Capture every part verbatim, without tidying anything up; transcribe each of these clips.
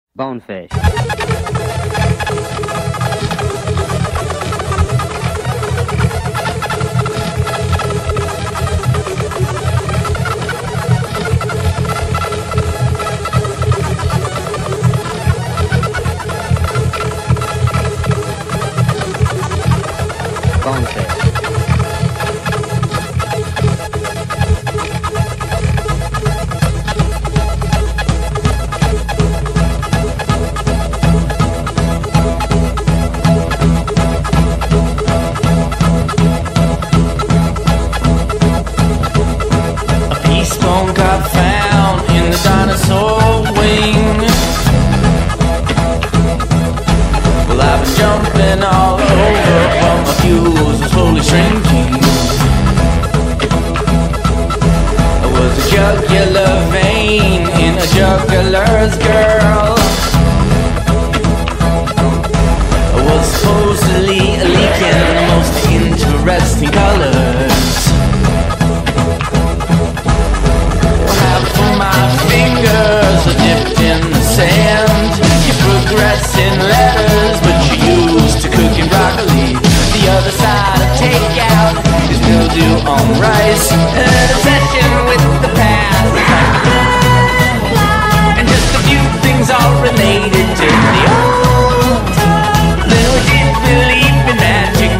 Bonefish. Bonefish. Bone got found in the dinosaur wing. Well, I've been jumping all over, but my fuse was slowly shrinking. I was a jugular vein in a jugular's girl. I was supposedly leaking the most interesting colors. Fingers are dipped in the sand. You progress in letters, but you used to cooking broccoli. The other side of takeout is mildew on rice. An obsession with the past, and just a few things all related to the old time. Then we did believe in magic,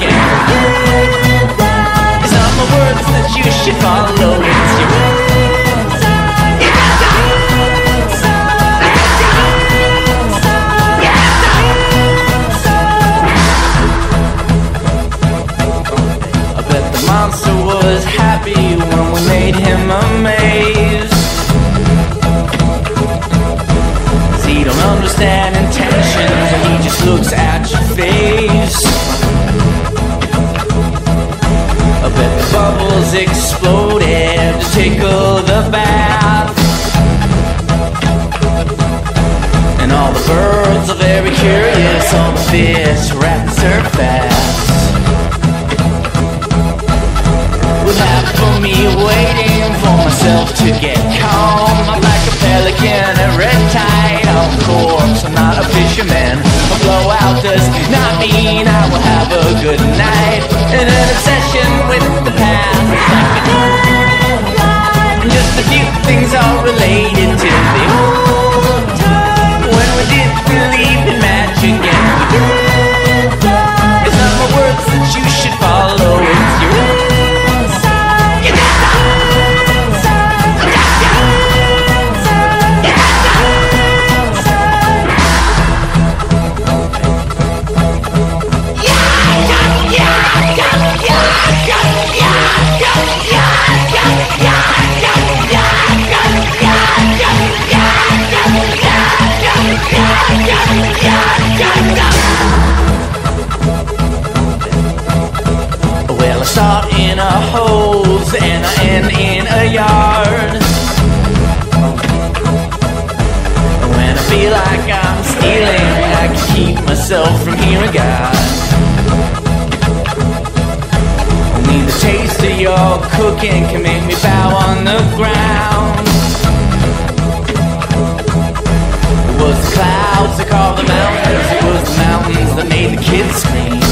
and some are words that you should follow. It's your own. Monster was happy when we made him amazed. 'Cause he don't understand intentions and he just looks at your face. I bet the bubbles exploded to tickle the bath. And all the birds are very curious, all the fish rats are fast. Half for me waiting for myself to get calm. I'm like a pelican, a red tide on course. I'm not a fisherman. A blowout does not mean I will have a good night. And an obsession with the past, just a few things are related to the old time when we did believe in magic and we did fly. It's not my words that you should follow. It's your own. Well, I start in a hose and I end in a yard. When I feel like I'm stealing, I can keep myself from hearing God. Only the taste of your cooking can make me bow on the ground. It was the clouds that carved the mountains. It was the mountains that made the kids scream.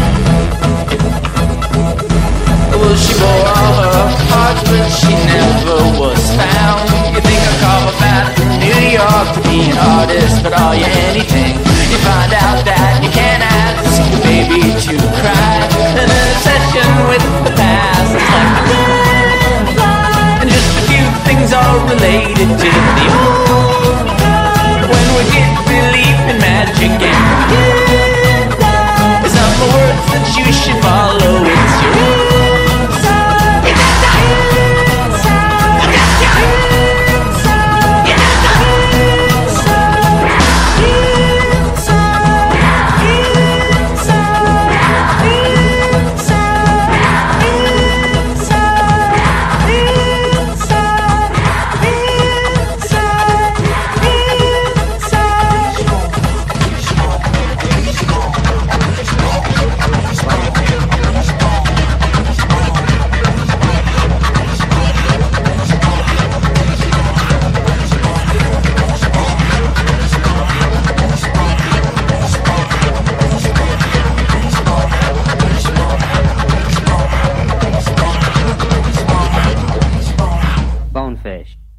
Well, she bore all her hearts, but she never was found. You think I carve a bat from New York to be an artist, but are you anything? You find out that you can't ask a baby to cry. And an obsession with the past is like a dragonfly. And just a few things are related to the old time when we did believe in magic and we did fly. It's not the words that you should follow, it's your own. Inside, inside, inside. Trash.